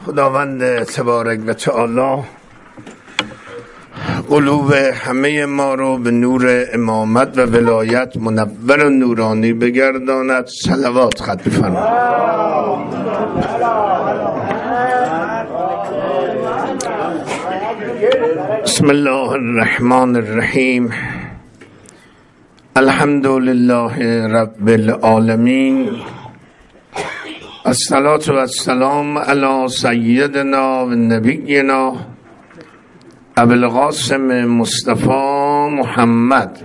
خداوند تبارک و تعالی قلوب همه ما رو به نور امامت و ولایت منور و نورانی بگرداند. صلوات ختم بفرمایید. بسم الله الرحمن الرحیم. الحمد لله رب العالمین. الصلاة و السلام علی سیدنا و نبینا ابو القاسم مصطفی محمد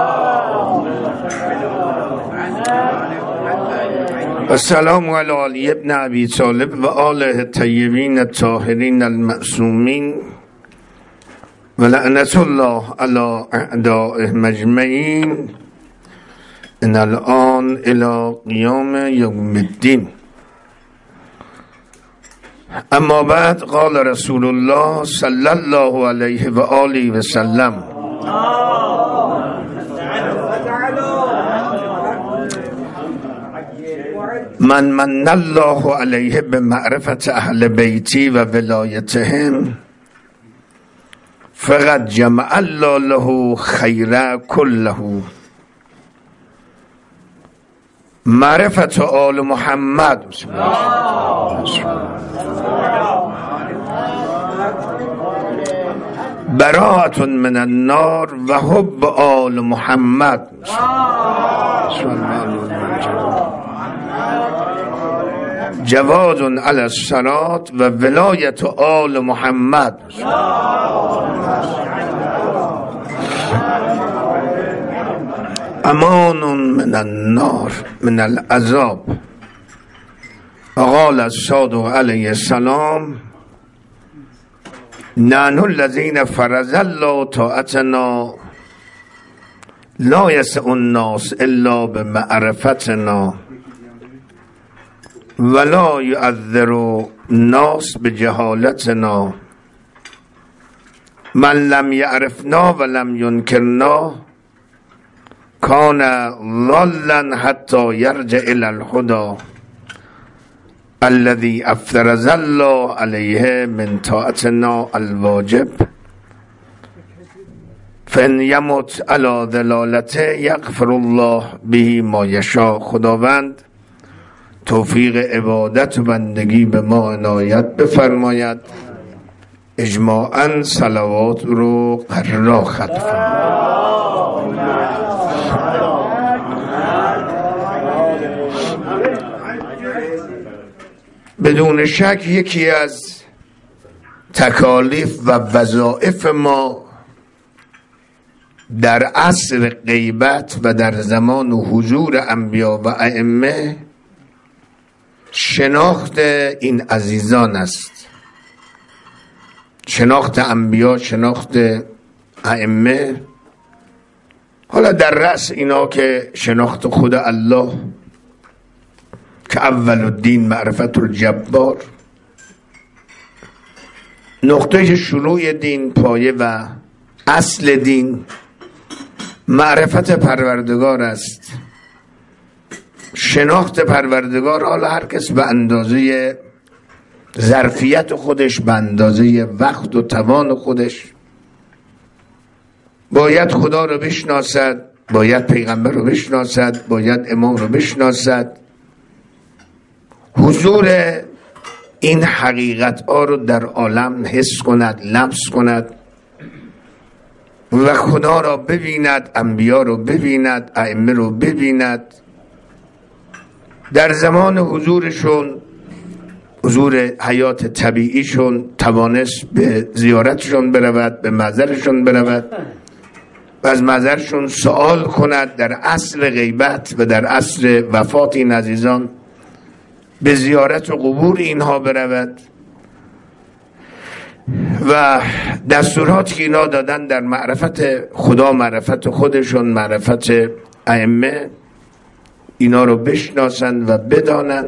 السلام علی علی ابن ابی طالب و آله الطیبین الطاهرین المعصومین و لعنت الله علی اعدائهم اجمعین ان الان الی قیام یوم الدین. اما بعد قال رسول الله صلی الله علیه و آله و سلم من الله علیه بمعرفت اهل بیتی و ولایتهم فقد جمع الله له خیر كله. معرفت آل محمد براءت من النار و حب آل محمد جواد علی الصراط و ولایت آل محمد امان من النار من العذاب. قال الصادق علیه السلام نحن الذین فرض الله طاعتنا لا یسع الناس الا بمعرفتنا ولا یعذر الناس بجهالتنا من لم یعرفنا ولم ینکرنا کان ضالا حتی یرجع الی الهدی الذي افترض الله علیه من طاعتنا الواجب فان یمت علی ضلالته یغفر الله به ما یشاء. خداوند توفیق عبادت و بندگی به ما عنایت بفرماید. اجماعاً صلوات رو قرار ختم فرماید. بدون شک یکی از تکالیف و وظایف ما در عصر غیبت و در زمان حضور انبیا و ائمه شناخت این عزیزان است. شناخت انبیا، شناخت ائمه. حالا در رأس اینا که شناخت خود الله که اول الدین معرفت الجبار، نقطه شروع دین، پایه و اصل دین معرفت پروردگار است. شناخت پروردگار، حالا هر کس به اندازه ظرفیت خودش، به اندازه وقت و توان خودش باید خدا رو بشناسد، باید پیغمبر رو بشناسد، باید امام رو بشناسد، حضور این حقیقت ها رو در عالم حس کند، لمس کند و خدا را ببیند، انبیا رو ببیند، ائمه رو ببیند. در زمان حضورشون، حضور حیات طبیعیشون، توانست به زیارتشون برود، به مزارشون برود و از مزارشون سوال کند. در اصل غیبت و در اصل وفات این عزیزان به زیارت و قبور اینها برود و دستوراتی که اینا دادن در معرفت خدا، معرفت خودشون، معرفت ائمه، اینا رو بشناسند و بدانند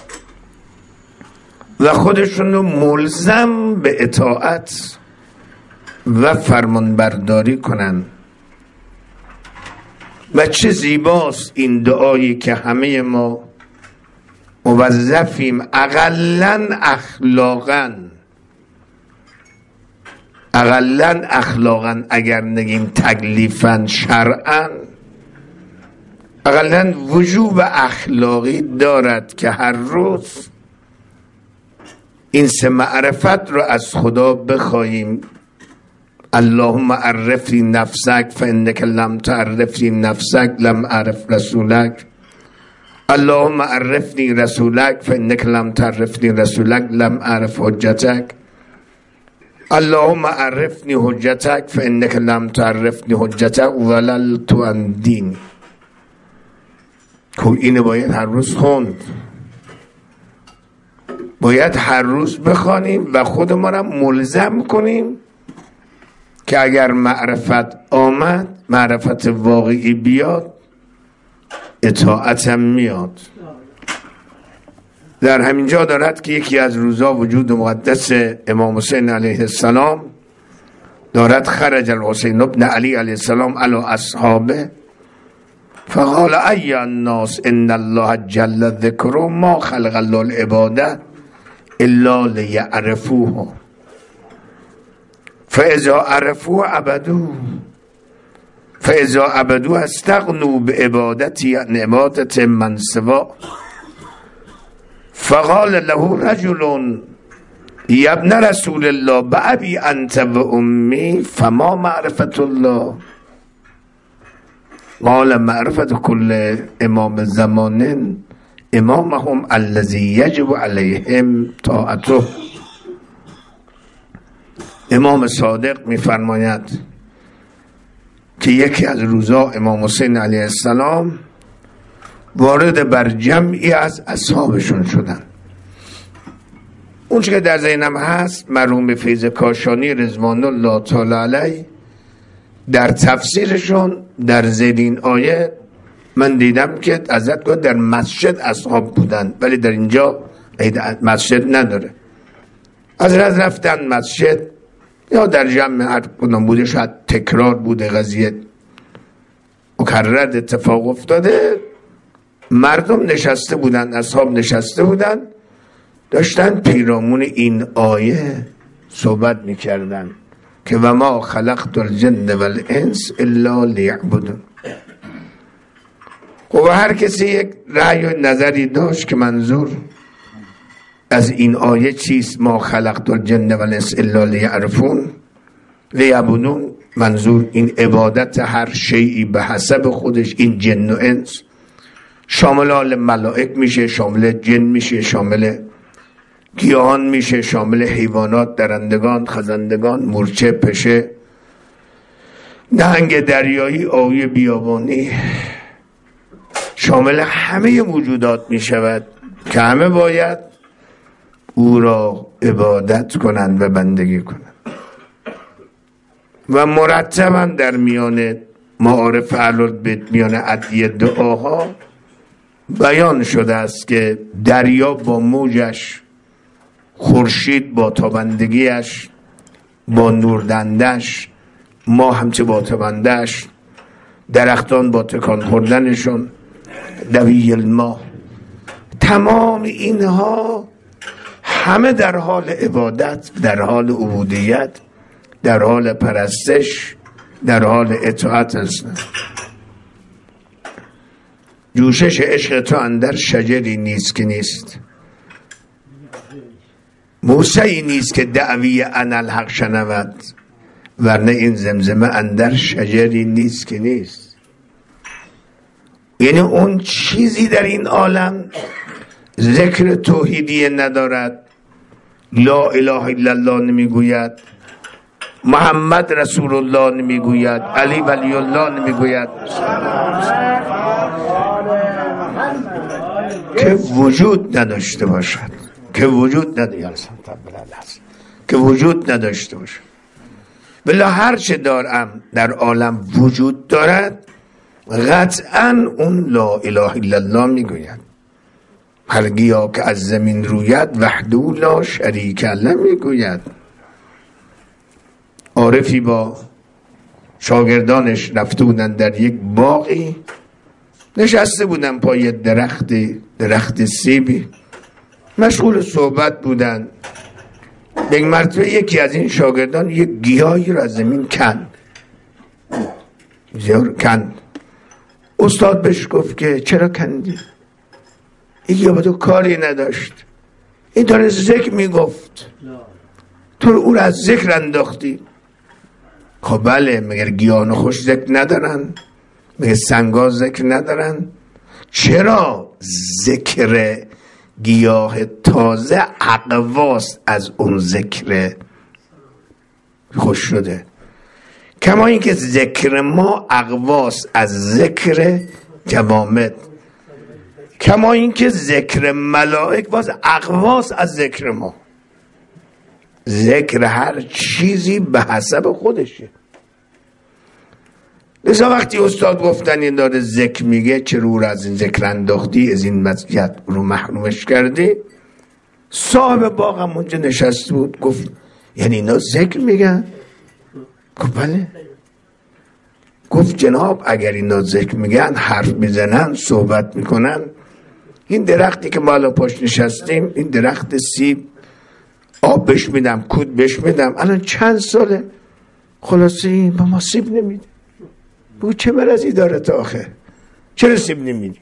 و خودشون رو ملزم به اطاعت و فرمانبرداری کنند. و چه زیباست این دعایی که همه ما موظفیم اقلن اخلاقا اگر نگیم تکلیفا شرعا، اقلن وجوب اخلاقی دارد که هر روز این سه معرفت رو از خدا بخواهیم. اللهم عرفنی نفسک فانک لم تعرفنی نفسک لم اعرف رسولک. اللهم عرفنی رسولک فانک لم تعرفنی رسولک لم اعرف حجتک. اللهم عرفنی حجتک فانک لم تعرفنی حجتک وللت عن دین. خب اینو باید هر روز خوند، باید هر روز بخوانیم و خودمان را ملزم کنیم که اگر معرفت آمد، معرفت واقعی بیاد، اطاعتم میاد. در همین جا دارد که یکی از روزا وجود مقدس امام حسین علیه السلام دارد خرج الحسین ابن علی علیه السلام علی اصحابه فقال ای الناس ان الله جل ذکره ما خلق الله العباده الا لیعرفوه فاذا عرفوه عبدوه فاذا عبدوه استغنوا بعبادتی عن عبادت من سواه. فقال له رجل یا ابن رسول الله بأبی انت و امی فما معرفت الله؟ قال معرفت کل امام زمان امامهم الذی یجب علیهم طاعته. امام صادق میفرماید که یکی از روزا امام حسین علیه السلام وارد بر جمعی از اصحابشون شدن. اون که در ذهنم هست مرحوم فیض کاشانی رضوان الله تعالی علیه در تفسیرشون در زیرین آیه من دیدم که حضرت گفت در مسجد اصحاب بودن، ولی در اینجا مسجد نداره. حضرت رفتن مسجد یا در جمع هر کدام بوده، شاید تکرار بوده، قضیه مکرر اتفاق افتاده، مردم نشسته بودن، اصحاب نشسته بودن، داشتن پیرامون این آیه صحبت میکردن که و ما خلقت الجن والانس الا لیعبدون. و هر کسی یک رأی و نظری داشت که منظور از این آیه چیست، ما خلقت الجن والانس الا لیعبدون، منظور این عبادت هر شیئی به حسب خودش، این جن و انس شامل آل ملائک میشه، شامل جن میشه، شامل گیاهان میشه، شامل حیوانات، درندگان، خزندگان، مورچه، پشه، نهنگ دریایی، آوی بیابانی، شامل همه موجودات میشود که همه باید او را عبادت کنند و بندگی کنند. و مرتبا در میان معارف اهل‌البیت، میان ادعیه دعاها بیان شده است که دریا با موجش، خورشید با تابندگیش، با نوردندش، ما همچه با تابندش، درختان با تکان خوردنشون، دوی الماء، تمام اینها همه در حال عبادت، در حال عبودیت، در حال پرستش، در حال اطاعت هستند. جوشش عشق تو اندر شجری نیست که نیست، موسیی نیست که دعوی انا الحق شنود، ورنه این زمزمه اندر شجری نیست که نیست. یعنی اون چیزی در این عالم ذکر توحیدی ندارد، لا اله الا الله نمیگوید، محمد رسول الله نمیگوید، علی ولی الله نمیگوید، که وجود نداشته باشد، که وجود نداشته باشد. بلا هر چه دارم در عالم وجود دارد، قطعا اون لا اله الا الله میگوید. هر گیا که از زمین روید وحده لا شریک له میگوید. عارفی با شاگردانش رفته بودن در یک باغی، نشسته بودن پای درخت سیبی، مشغول صحبت بودن. به یک مرتبه یکی از این شاگردان یک گیاهی رو از زمین کند. استاد بهش گفت که چرا کندی؟ این گیاه با تو کاری نداشت، این داره ذکر میگفت، تو او رو از ذکر انداختی. خب بله، مگر گیاهان خوش ذکر ندارن؟ مگر سنگا ذکر ندارن؟ چرا ذکر گیاه تازه اقواس از اون ذکر خوش شده؟ کما اینکه ذکر ما اقواس از ذکر جوامد، کما اینکه ذکر ملائک باز اقواس از ذکر ما. ذکر هر چیزی به حسب خودشه. لذا وقتی استاد گفتن این داره ذکر میگه، چرا او رو از این ذکر انداختی، از این مزیت رو محرومش کردی؟ صاحب باغ هم اونجا نشست بود، گفت یعنی اینا ذکر میگن؟ گفت بله. گفت جناب اگر اینا ذکر میگن، حرف میزنن، صحبت میکنن، این درختی که ما الان پاش نشستیم، این درخت سیب، آب بش میدم، کود بش میدم، الان چند ساله خلاصه این با ما سیب نمیده. بگو چه مرضی داره تا آخر؟ چرا سیب نمیده؟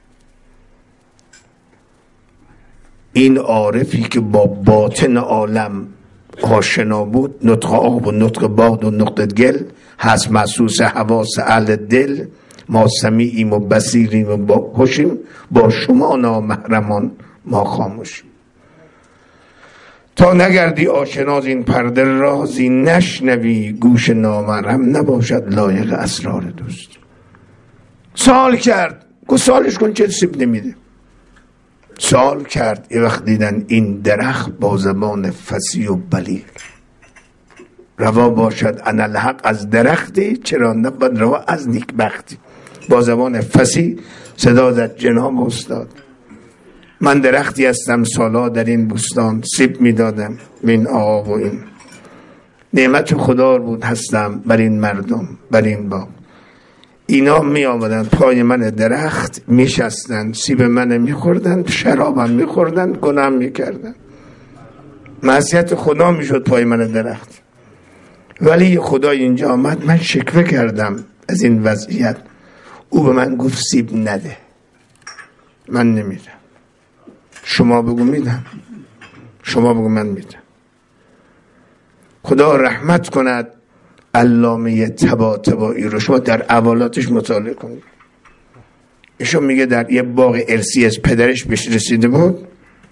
این عارفی که با باطن عالم آشنا بود، نطق آب و نطق باد و نطق گل، هست محسوس حواس اهل دل، ما سمیعیم و بصیریم و با خوشیم، با شما نامحرمان ما خاموشیم. تا نگردی آشناز این پرده رازی، نشنوی گوش نامحرم نباشد لایق اسرار دوست. سوال کرد، گفت سوالش کن چه سیب نمیده؟ سوال کرد، یه وقت دیدن این درخت با زبان فصیح و بلیغ، روا باشد انالحق از درختی، چرا نبود روا از نیکبختی. با زبان فصیح صدا زد جناب استاد، من درختی هستم سالا در این بستان، سیب میدادم این آب و این نعمت خدا بود هستم بر این مردم، بر این باغ. اینا می آمدن پای من درخت میشستن، سیب من میخوردن، شرابم میخوردن، گناهم میکردن، معصیت خدا میشد پای من درخت. ولی خدا اینجا آمد، من شکوه کردم از این وضعیت، او به من گفت سیب نده، من نمیدم. شما بگو میدم، شما بگو من میدم. خدا رحمت کند علامه طباطبایی رو، شما در اولاتش مطالعه کنید. ایشون میگه در یه باغ ارثی از پدرش بهش رسیده بود،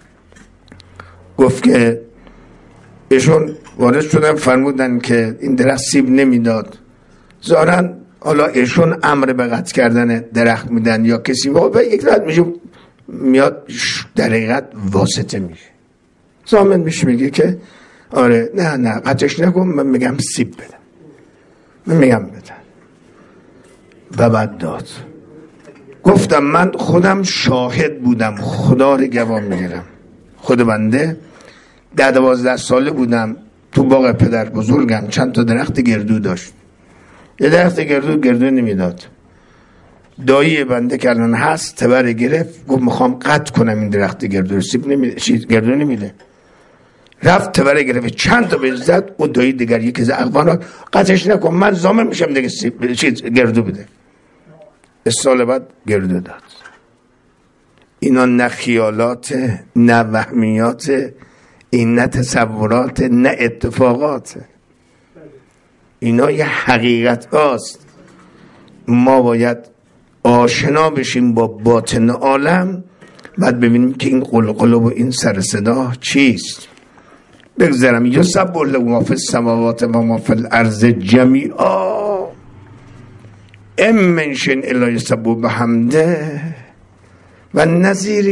گفت که ایشون وارد شدن، فرمودن که این درخت سیب نمیداد، ظاهرا حالا ایشون امر به قطع کردن درخت میدن یا کسی و یک رد میشه میاد در حقیقت واسطه میشه، ضامن میشه، میگه که آره نه قطعش نکن، من میگم سیب بدم، من میگم بدن و بعد داد. گفتم من خودم شاهد بودم، خدا رو گواه میگیرم، خود بنده 12 ساله بودم تو باغ پدر بزرگم، چند تا درخت گردو داشت، یه درخت گردو نمیداد. دایی بنده که الان هست تبر گرفت، گفت میخوام قطع کنم این درخت گردو، سیب نمیده، گردو نمیده. رفت تبر گرفت، چند تا بهش زد، اون دایی دیگر یکی زد اقوانا قطعش نکن، من ضامن میشم دیگه گردو بده. سال بعد گردو داد. اینا نه خیالات، نه وهمیات، این نه تصورات، نه اتفاقات، اینا یه حقیقت هاست. ما باید آشنا بشیم با باطن عالم، بعد ببینیم که این قلقل و این سر صدا چیست. بگذارم یسبح له ما فی السماوات و ما فی الارض جمیعا ان من شیء الا یسبح بحمده و نظیر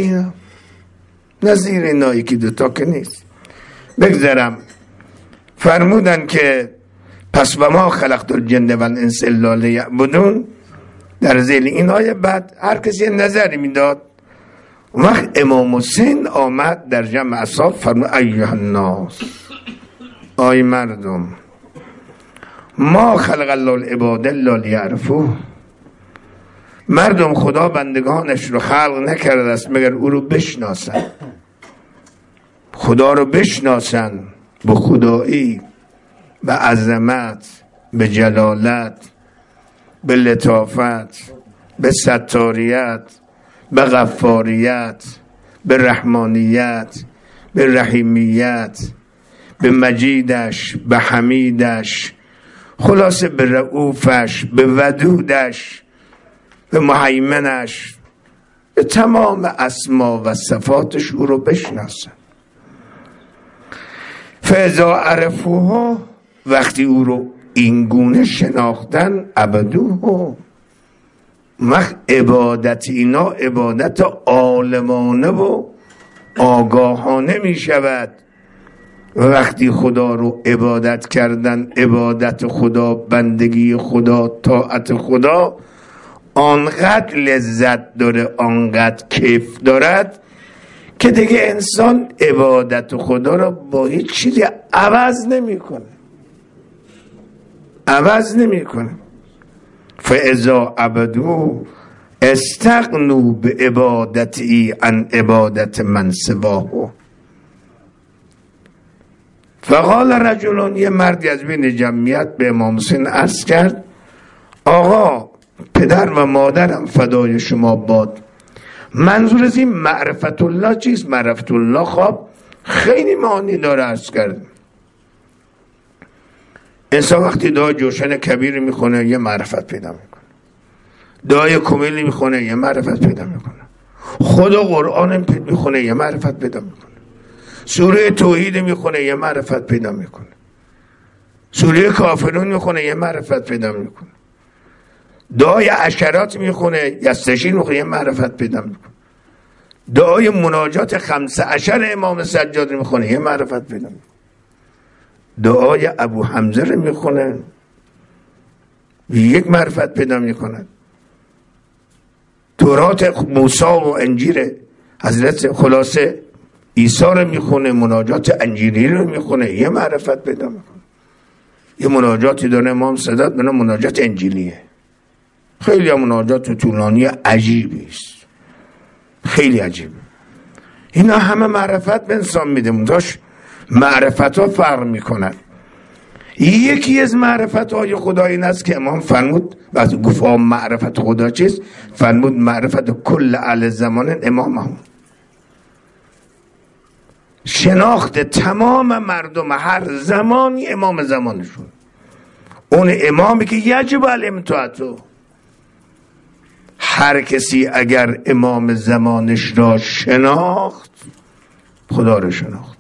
اینا یکی دوتا که نیست. بگذارم فرمودن که پس و ما خلقت الجن و الانس الا لیعبدون. در ذیل این آیه بعد هر کسی نظری میداد. وقت امام حسین آمد در جمع اصحاب فرمود ایها الناس، آی مردم، ما خلق الله العباد الا لیعرفوه. مردم خدا بندگانش رو خلق نکرده است مگر او رو بشناسن. خدا رو بشناسن به خدایی، به عظمت، به جلالت، به لطافت، به ستاریت، به غفاریت، به رحمانیت، به رحیمیت، به مجیدش، به حمیدش، خلاصه به رؤوفش، به ودودش، به مهیمنش، به تمام اسما و صفاتش او رو بشناسن. فاذا عرفوه، وقتی او رو اینگونه شناختن، عبدوه، عبادت اینا عبادت عالمانه و آگاهانه می شود. وقتی خدا رو عبادت کردن، عبادت خدا، بندگی خدا، طاعت خدا آنقدر لذت داره، آنقدر کیف دارد که دیگه انسان عبادت خدا رو با هیچ چیزی عوض نمیکنه. فاذا عبدوا استغنوا بعبادتی عن عبادت من سواه. فقال رجل، یه مردی از بین جمعیت به امام حسین عرض کرد: آقا، پدر و مادرم فدای شما باد، منظور از این معرفت الله چیست؟ معرفت الله خواب خیلی معانی داره. عرض کرد انسان وقتی دعای جوشن کبیر میخونه یه معرفت پیدا میکنه، دعای کمیلی میخونه یه معرفت پیدا میکنه، خود قرآن میخونه یه معرفت پیدا میکنه، سوره توحید میخونه یه معرفت پیدا میکنه، سوره کافرون میخونه یه معرفت پیدا میکنه، دعای عشرات میخونه، یستشین میخونه یه معرفت پیدا میکنه، دعای مناجات 15 امام سجاد میخونه یه معرفت پیدا میکنه، دعای ابو حمزه رو میخونه یک معرفت پیدا میکنه، تورات موسی و انجیل حضرت خلاصه عیسی رو میخونه، مناجات انجیلی رو میخونه یه معرفت پیدا میکنه. یه مناجاتی داره امام سادات به نام مناجات انجیلیه، خیلی مناجات طولانی عجیبی است، خیلی عجیبه. اینا همه معرفت به انسان میده، منتاش معرفت ها فرق میکنن. یکی از معرفت های خدا این است که امام فرمود، وقتی گفت معرفت خدا چیست، فرمود معرفت کل اهل زمان امام هم، شناخت تمام مردم هر زمانی امام زمانشون، اون امامی که یجب علیم طاعتو. هر کسی اگر امام زمانش را شناخت، خدا را شناخت.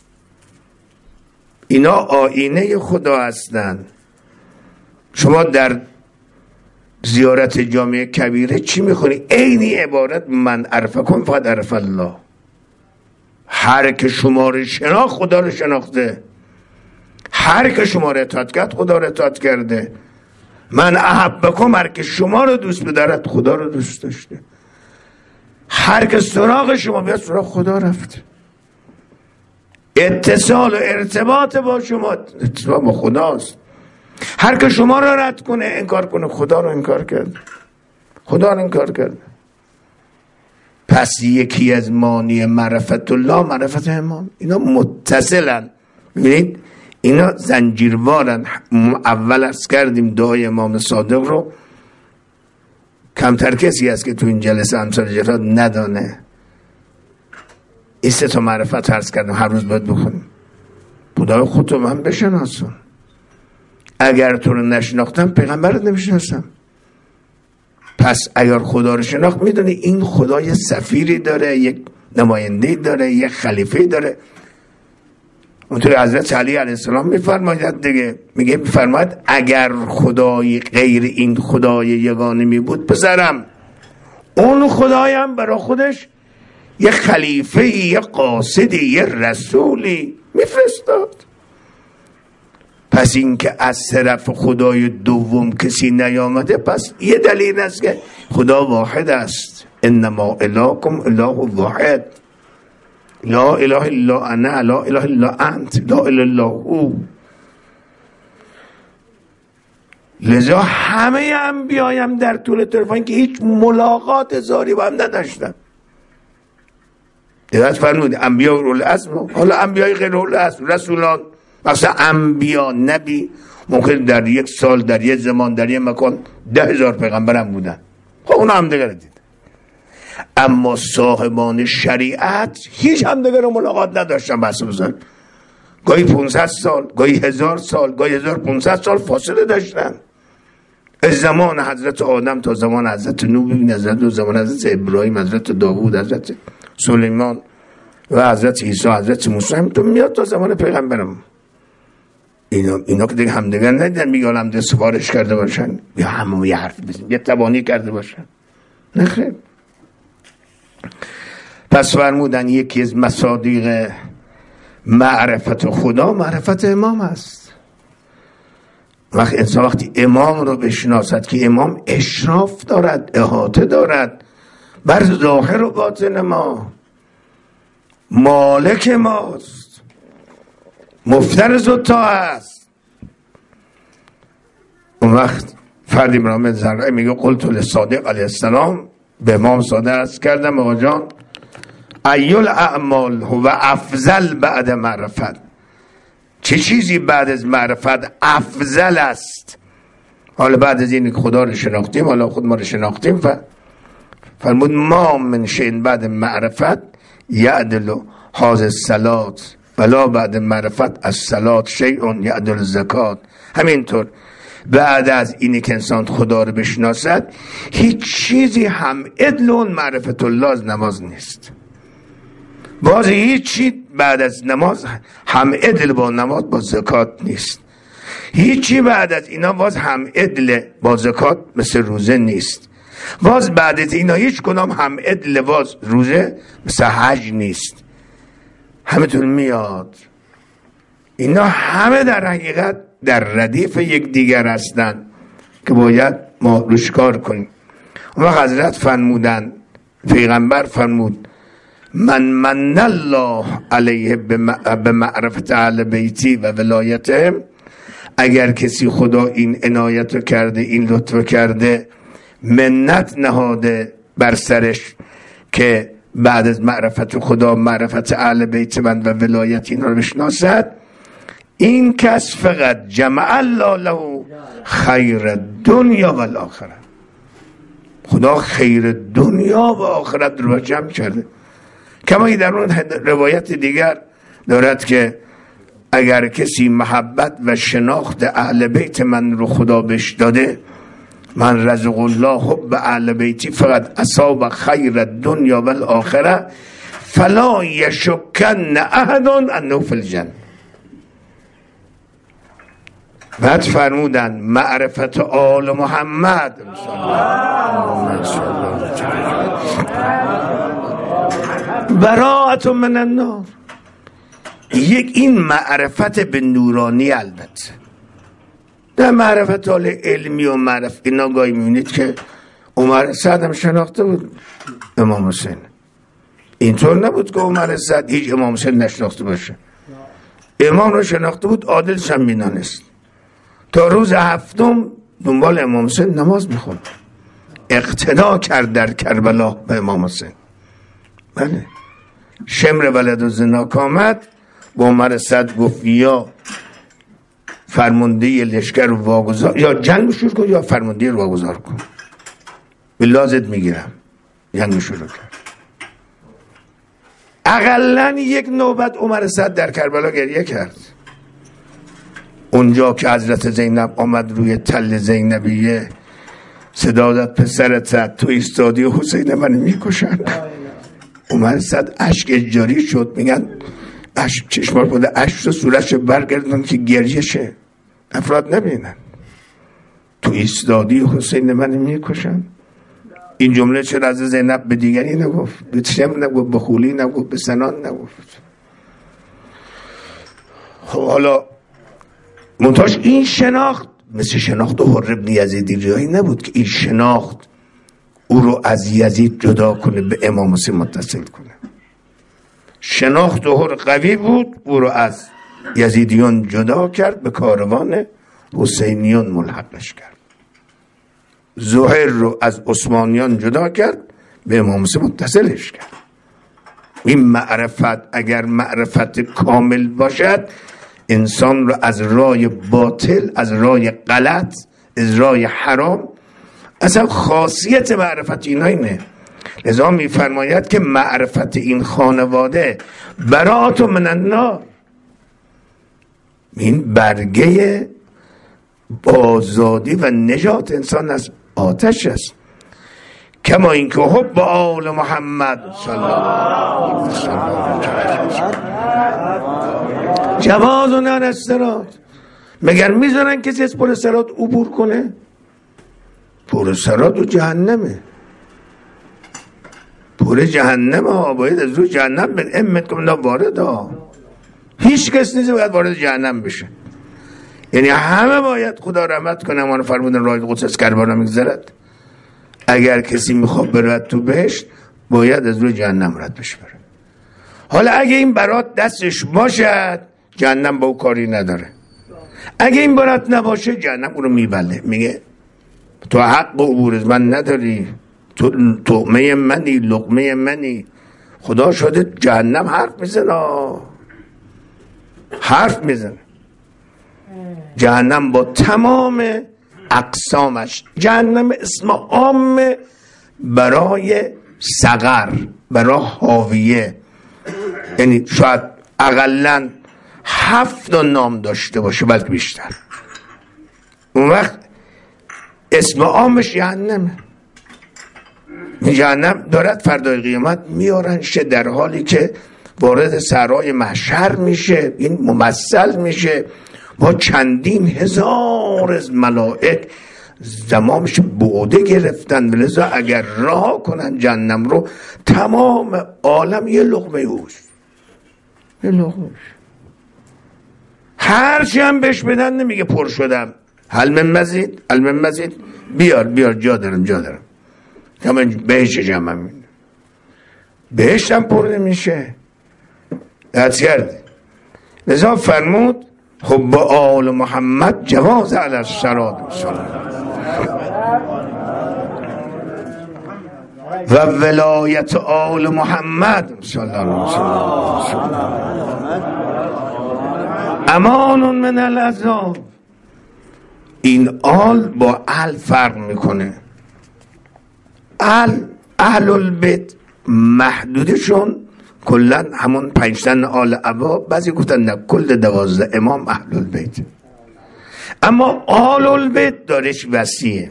اینا آینه خدا هستند. شما در زیارت جامع کبیره چی میخونی؟ عینی عبارت من عرفکم فقد عرف الله. هر که شما رو شناخت خدا رو شناخته، هر که شما رو اطاعت کرد خدا رو اطاعت کرده. من احبکم، هر که شما رو دوست بدارد خدا رو دوست داشته. هر که سراغ شما بیاد سراغ خدا رفته. اتصال و ارتباط با شما اتصال با خداست. هر که شما رو رد کنه، انکار کنه، خدا رو انکار کرده، خدا رو انکار کرده. پس یکی از معنی معرفت الله معرفت امام. اینا متصلن، ببینید اینا زنجیروارن. اول عرض کردیم دعای امام صادق رو کمتر کسی هست که تو این جلسه امثال جلسات ندانه. این 3 تا معرفت عرض کردم هر روز باید بخونیم. خدای خودتو من بشناسون. اگر تو رو نشناختم پیغمبرت نمیشناسم. پس اگر خدا رو شناخت میدونی این خدا یه سفیری داره، یک نماینده داره، یک خلیفه داره. اونطور حضرت علی علیه السلام میفرماید دیگه، میفرماید اگر خدای غیر این خدای یگانه می بود پسرم، اون خدایم برای خودش یه خلیفه، یه قاصدی، یه رسولی میفرستاد. پس این که از طرف خدای دوم کسی نیامده، پس یه دلیل است که خدا واحد است. انما الهکم اله واحد، لا اله الا انا، لا اله الا انت، لا اله الا هو. لذا همه انبیایم در طول تاریخ که هیچ ملاقات زاری با هم نداشتن، دیدت فرمود انبیا اولو العزم، حالا انبیای غیر اولو العزم رسولان، مثلا انبیا نبی ممکن در یک سال در یک زمان در یک مکان 10,000 پیغمبر هم بودن، خب اونا هم دیگر دید. اما صاحبان شریعت هیچ هم دیگر ملاقات نداشتن. بس بزرگ گاهی 500 سال، گاهی 1000 سال، گاهی 1500 سال فاصله داشتن. از زمان حضرت آدم تا زمان حضرت نوح ببین، حضرت زمان حضرت ابراهیم، حضرت داوود، حضرت سلیمان و حضرت عیسی، حضرت موسی، همینطور میاد تا زمان پیغمبرم. اینا که دیگه همدیگر ندیدن میگه همدیگر سفارش کرده باشن یا همه یه حرف بزن یه تبانی کرده باشن، نه خیر. پس فرمودن یکی از مصادیق معرفت خدا معرفت امام است. انسان وقتی امام رو بشناسد که امام اشراف دارد، احاطه دارد بر ظاهر و باطن ما، مالک ماست، مفترض الطاعه است. اون وقت فرد ابراهیم زرعی میگه قلت للصادق علیه السلام، به امام صادق عرض کردم آقا جان ایل اعمال هو افضل بعد معرفت، چه چیزی بعد از معرفت افضل است؟ حالا بعد از این خدا رو شناختیم، حالا خود ما رو شناختیم، فرمود ما من شین بعد معرفت یعدل حاضر الصلات ولا بعد معرفت از صلات شیء یعدل الزکات. همینطور بعد از اینی که انسان خدا رو بشناسد هیچ چیزی هم عدل اون معرفت الله از نماز نیست. باز هیچی بعد از نماز هم عدل با نماز با زکات نیست. هیچی بعد از اینا باز هم عدل با زکات مثل روزه نیست. باز بعد از اینا هیچ کنام هم عدل باز روزه مثل حج نیست. همتون میاد اینا همه در حقیقت در ردیف یک دیگر هستن که باید ما روش کار کنیم. اون وقت حضرت فرمودن، پیغمبر فرمود من الله علیه به معرفت اهل بیتی و ولایتهم، اگر کسی خدا این عنایت رو کرده، این لطف رو کرده، منت نهاده بر سرش که بعد از معرفت خدا معرفت اهل بیت من و ولایت این رو بشناسد، این کس فقط جمع الله له خیر دنیا و الاخره، خدا خیر دنیا و آخرت رو جمع کرده. کما در اون روایت دیگر دارد که اگر کسی محبت و شناخت اهل بیت من رو خدا بهش داده، من رزق الله حب اهل بیتی فقط اصاب خیر دنیا و الاخره فلا یشکن احد انه فی الجنه. بعد فرمودن معرفت آل محمد براءت من النار، یک این معرفت به نورانی، البته در معرفت آل علمی و معرفت اینا گاهی میبینید که عمر سعد هم شناخته بود امام حسین، اینطور نبود که عمر سعد هیچ امام حسین نشناخته باشه، امام رو شناخته بود، عادلش هم میدانست. تا روز هفتم دنبال امام حسین نماز میخوند، اقتدا کرد در کربلا به امام حسین. بله شمر ولد و زناک آمد، با عمر سعد گفت یا فرمانده لشکر رو واگذار، یا جنگ شروع کن یا فرمانده رو واگذار کن، بالله ازت میگیرم. جنگ شروع کرد. اقلن یک نوبت عمر سعد در کربلا گریه کرد. اونجا که حضرت زینب آمد روی تل زینبیه صدا داد پسرت تو ایستادی و حسین من میکشن. عمر سعد اشک جاری شد، میگن اشک چشمار بوده، اشک رو صورتش برگردن که گریه شه افراد نبینن. تو ایستادی و حسین من میکشن. این جمله چرا از زینب به دیگری نگفت؟ به شم نگفت، به خولی نگفت، به سنان نگفت. خب حالا منتاش این شناخت مثل شناخت حر بن یزید جایی نبود که این شناخت او رو از یزید جدا کنه به امام حسین متصل کنه. شناخت حر قوی بود، او رو از یزیدیان جدا کرد، به کاروان حسینیان ملحقش کرد. زهیر رو از عثمانیان جدا کرد، به امام حسین متصلش کرد. این معرفت اگر معرفت کامل باشد انسان رو از راه باطل، از راه غلط، از راه حرام، اصلا خاصیت معرفت اینا اینه. لذا میفرماید که معرفت این خانواده برات من النار، این برگه آزادی و نجات انسان از آتش است. کما این که حب آل محمد صلی الله علیه وسلم جواز عن الصراط. مگر میذارن کسی از پل صراط عبور کنه؟ پل صراط و جهنمه، پل جهنم ها، باید از روی جهنم به امت کنم وارد ها. هیچ کس نیست باید وارد جهنم بشه، یعنی همه باید خدا رحمت کنه. ما فرمودن راه قدس از کربلا میگذرد. اگر کسی میخواد برد تو بهشت باید از روی جهنم رد بشه بره. حالا اگه این برات دستش باشد جهنم با او کاری نداره، اگه این برات نباشه جهنم اونو میبله، میگه تو حق و عبور از من نداری، تو طعمه منی، لقمه منی. خدا شده جهنم حرف میزنه. جهنم با تمام اقسامش. جهنم اسم عام برای سقر، برای حاویه، یعنی شاید اقلن 7 نام داشته باشه بلکه بیشتر. اون وقت اسم عامش جهنمه. جهنم دارد فردای قیامت میارنشه در حالی که وارد صحرای محشر میشه، این ممثل میشه با چندین هزار از ملائک زمامش بعده گرفتن. لذا اگر راه کنن جهنم رو تمام عالم یه لقمه اوست، یه لقمه. هرچی هم بهش بدن نمیگه پر شدم، هل من مزید، هل من مزید، بیار جا دارم. همین بهش جمع میده، بهش هم پر نمیشه. درست کرده. لذا فرمود حب آل محمد جواز علی الصراط و ولایت آل محمد صلی الله علیه وسلم امان من العذاب. این آل با ال فرق میکنه. اهل البیت محدودشون کلن همون 5 تن آل عبا، بعضی گفتن نه کل 12 امام اهل البیت، اما آل البیت دارش وسیعه.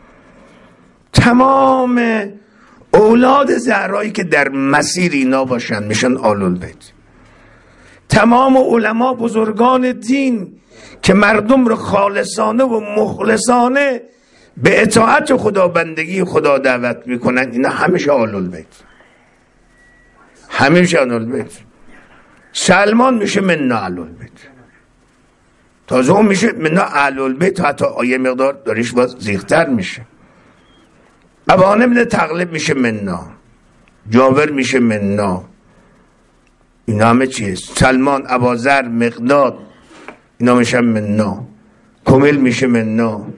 تمام اولاد زهرایی که در مسیر اینا باشن میشن آل البیت. تمام علما بزرگان دین که مردم رو خالصانه و مخلصانه به اطاعت خدا، بندگی خدا دعوت میکنن، اینا همیشه آل البیت، همیشه آل البیت. سلمان میشه منا آل البیت، تازه اون میشه منا آل البیت، حتی آیه مقدار داریش باز زیغتر میشه. ابان ابن تغلب میشه منا، جابر میشه منا، اینا همه چیز. سلمان، ابازر، مقداد، اینا میشه منا. کمیل میشه منا.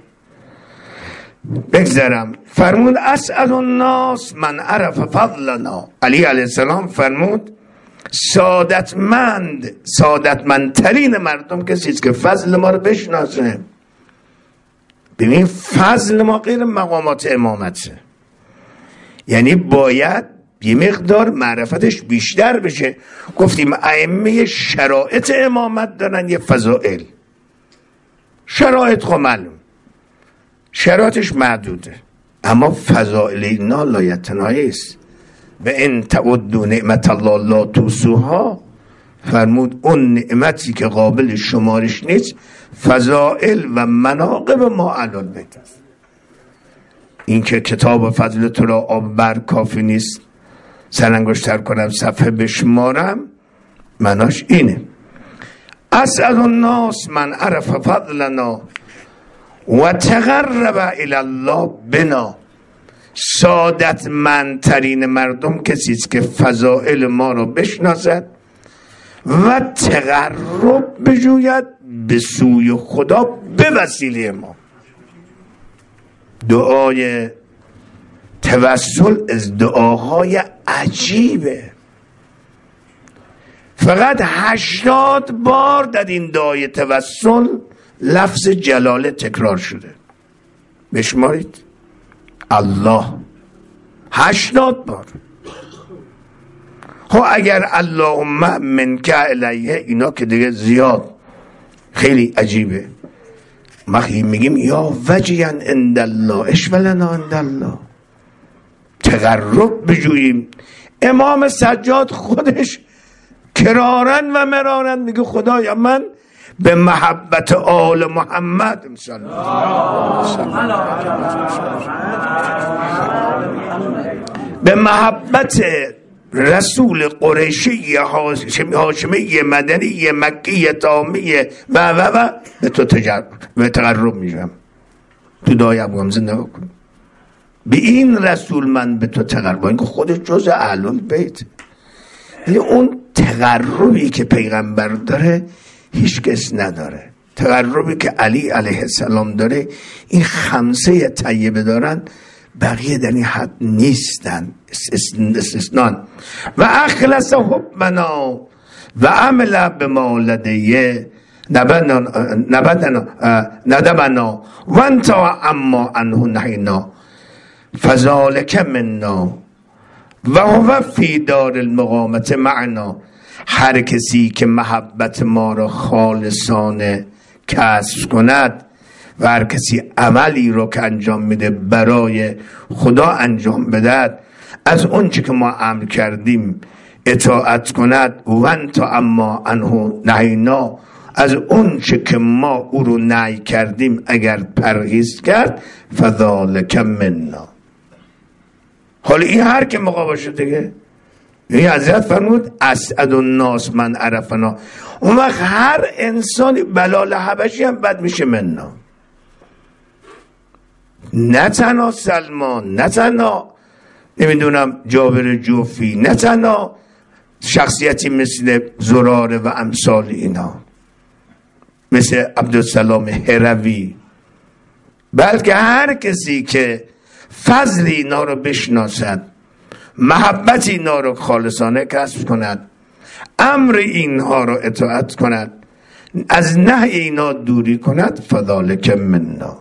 بگذرم. فرمود اسعد الناس من عرف فضلنا. علی علیه السلام فرمود سعادتمندترین مردم کسی است که فضل ما رو بشناسه. ببین فضل ما غیر مقامات امامته، یعنی باید یه مقدار معرفتش بیشتر بشه. گفتیم ائمه شرایط امامت دارن یه فضائل، شرایط خب معلوم، شرایطش محدوده، اما فضائل اینا لایتناهی است. و ان تعدوا نعمت الله لا تحصوها. فرمود اون نعمتی که قابل شمارش نیست فضائل و مناقب ما علی البیت است. این که کتاب فضل تو را آب بر کافی نیست سرانگشتر کنم صفحه بشمارم، معناش اینه. اسعد الناس من عرف فضلنا و تقرب الی الله بنا. سعادتمندترین مردم کسی است که فضائل ما رو بشناسد و تقرب بجوید به سوی خدا به وسیله ما. دعای توسل از دعاهای عجیبه. فقط 80 بار در این دعای توسل لفظ جلاله تکرار شده. بشمارید. الله 80 بار. خب اگر اللهم منک الیه اینا که دیگه زیاد خیلی عجیبه. ما میگیم یا وجیا عند الله اشولنا عند الله، تقرب بجوییم. امام سجاد خودش کرارن و مرارن میگه خدایا من به محبت آل محمد به محبت رسول قریشی هاشمی مدنی مکی تامی و به تو تقرب میشم. تو دعای ابو حمزه نگاه کن، به این رسول من به تو تقرب. این که خودش جز اهل البیت، یعنی اون تقربی که پیغمبر داره هیچ کس نداره. تقربی که علی علیه السلام داره، این خمسه طیبه دارن، بقیه در این حد نیستن، استثنان. و اخلص حبنا و عمل بما لدیه ندبنا و انتا اما عنه نهینا فذالک منا و هو فی دار المقامت معنا. هر کسی که محبت ما را خالصانه کسب کند و هر کسی عملی رو که انجام میده برای خدا انجام بدهد، از اون چی که ما امر کردیم اطاعت کند، و انت اما عنه نهینا، از اون چی که ما او رو نهی کردیم اگر پرهیز کرد، فذالک منا. حالا این هر که مقابل شد دیگه، این حضرت فرمود اسعد الناس من عرفنا. اون وقت هر انسانی بلال حبشی هم بد میشه منا. نه تنها سلمان، نه تنها نمیدونم جابر جوفی، نه تنها شخصیتی مثل زراره و امثال اینا، مثل عبدالسلام هروی، بلکه هر کسی که فضل اینا رو بشناسد، محبت اینا رو خالصانه کسب کند، امر اینها رو اطاعت کند، از نهی اینا دوری کند، فذالک منا،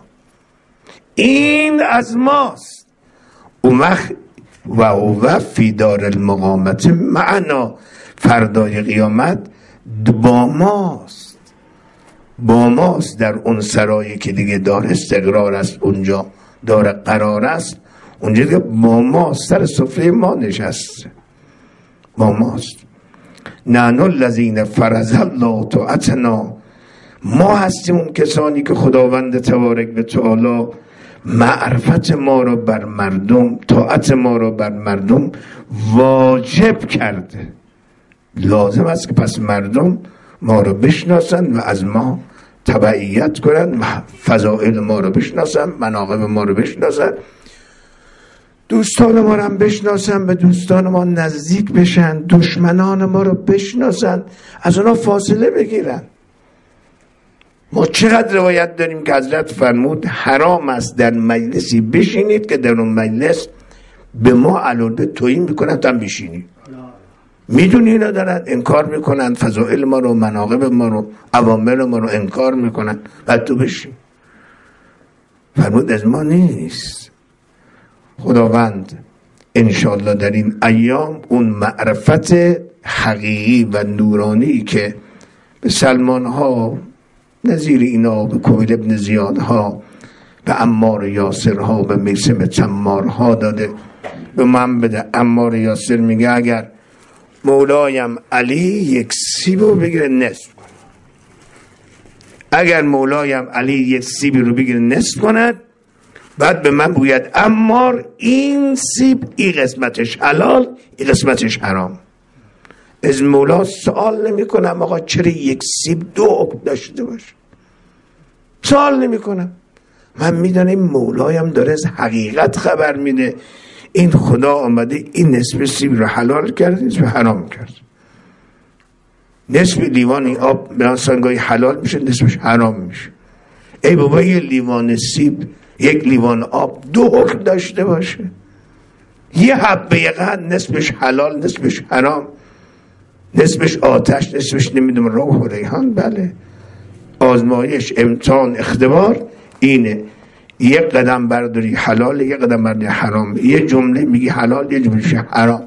این از ماست. اون وقت و هو فی دار المقامت معنا، فردای قیامت با ماست، با ماست در اون سرایی که دیگه دار استقرار است، اونجا دار قرار است، اونجا دیگه با ماست، سر سفره ما نشسته، با ماست. نحن الذین فرض الله طاعتنا، ما هستیم اون کسانی که خداوند تبارک و تعالی معرفت ما رو بر مردم، طاعت ما رو بر مردم واجب کرده. لازم است که پس مردم ما رو بشناسن و از ما تبعیت کنن، فضائل ما رو بشناسن، مناقب ما رو بشناسن، دوستان ما رو هم بشناسن، به دوستان ما نزدیک بشن، دشمنان ما رو بشناسن، از اونا فاصله بگیرن. ما چقدر روایت داریم که حضرت فرمود حرام است در مجلسی بشینید که در اون مجلس به ما علوده تویین میکنن تا هم بشینید. میدونی اینا دارن انکار میکنن، فضائل ما رو، مناقب ما رو، اوامر ما رو انکار میکنن، بعد تو بشین. فرمود از ما نیست. خداوند انشاءالله در این ایام اون معرفت حقیقی و نورانی که به سلمان ها نظیر اینا، به کویل ابن زیاد ها، به عمار یاسر ها، به میثم تمار ها داده، به من بده. عمار یاسر میگه اگر مولایم علی یک سیب رو بگیره نصف کن، اگر مولایم علی یک سیب رو بگیره نصف کند، بعد به من بگوید عمار این سیب این قسمتش حلال این قسمتش حرام. از مولا سوال نمی کنم آقا چرا یک سیب دو حکم داشته باشه، سوال نمی کنم. من میدونم مولایم داره از حقیقت خبر میده. این خدا آمده این نصف سیب رو حلال کرد، نصف حرام کرد. نصف لیوان آب به سنگای حلال میشه، نصفش حرام میشه. ای بابا یه لیوان سیب، یک لیوان آب دو حکم داشته باشه، یه حبه قند نصفش حلال نصفش حرام. نصفش آتش، نصفش نمیدونم روح و ریحان. بله، آزمایش، امتحان، اختبار اینه. یک قدم برداری حلال، یک قدم برداری حرام. یه جمله میگی حلال، یه جمله حرام.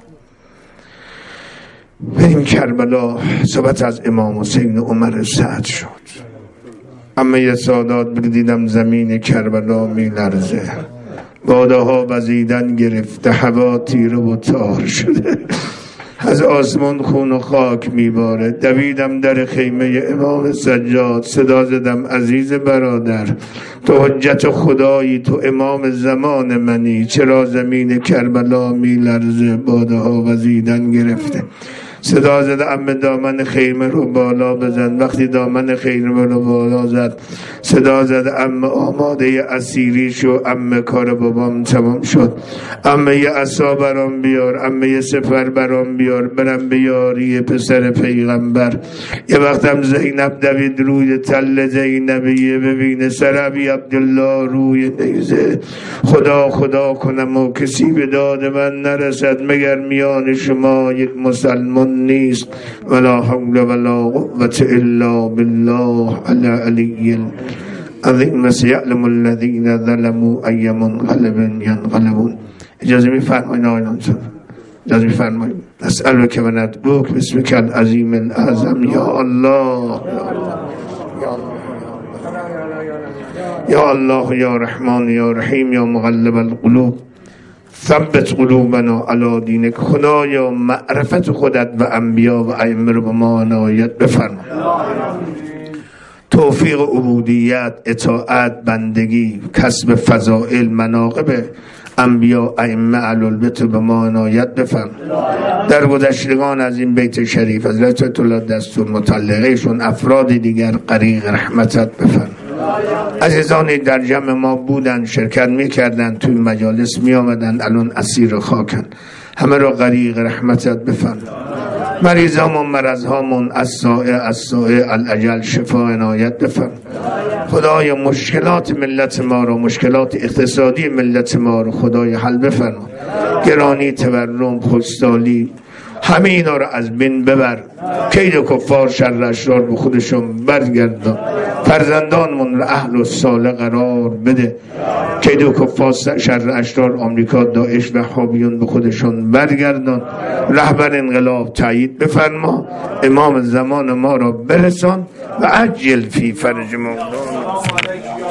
بریم کربلا. صحبت از امام حسین عمر سعد شد. اما یه سادات بگدیدم زمین کربلا می لرزه، باده ها وزیدن گرفته، هوا تیره و تار شده، از آسمان خون و خاک میباره. دویدم در خیمه امام سجاد، صدا زدم عزیز برادر، تو حجت خدایی، تو امام زمان منی، چرا زمین کربلا میلرزه، باده ها وزیدن گرفته. صدا زد عمه دامن خیمه رو بالا بزن. وقتی دامن خیمه رو بالا زد، صدا زد عمه آماده اسیری شو، عمه کار بابام تمام شد، عمه یه عصا برام بیار، عمه یه سپر برام بیار، برم بیاری پسر پیغمبر. یه وقتم زینب دوید روی تل زینبیه، ببینه سر ابی عبدالله روی نیزه. خدا خدا کنم و کسی به داد من نرسد، مگر میان شما یک مسلمان نیست. ولا حول ولا قوة الا بالله العلی العظیم. سیعلم الذین ظلموا ای منقلب ینقلبون. اجازه میفرمایید آقایان، اجازه میفرمایید. اسألک و ندعوک باسمک العظیم الاعظم. یا الله یا الله یا رحمان یا رحیم یا مقلب القلوب ثبت قلوبنا علی دینک. خدایا معرفت خودت و انبیا و ائمه رو به ما عنایت بفرما. توفیق عبودیت، اطاعت، بندگی، کسب فضائل، مناقب انبیا، ائمه اهل البیت به ما عنایت بفرما. در گذشتگان از این بیت شریف حضرت آیت الله دستور مطلقهشون افراد دیگر غریق رحمتت بفرما. عزیزانی در جمع ما بودن، شرکت میکردن، توی مجالس میامدن، الان اسیر خاکن، همه رو غریق رحمتت بفرما. مریضامون، مرضهامون، السائع الاجل شفا عنایت بفرما. خدای مشکلات ملت ما رو، مشکلات اقتصادی ملت ما رو خدای حل بفرما. گرانی، تورم، خودسالی، همه اینا رو از بین ببر. کید کفار، شر اشرار به خودشون برگردان. فرزندانمون رو اهل و صالح قرار بده. کید کفار، شر اشرار، آمریکا، داعش، وهابیون به خودشون برگردان. رهبر انقلاب تایید بفرما. امام زمان ما رو برسان و عجل فی فرج مولانا.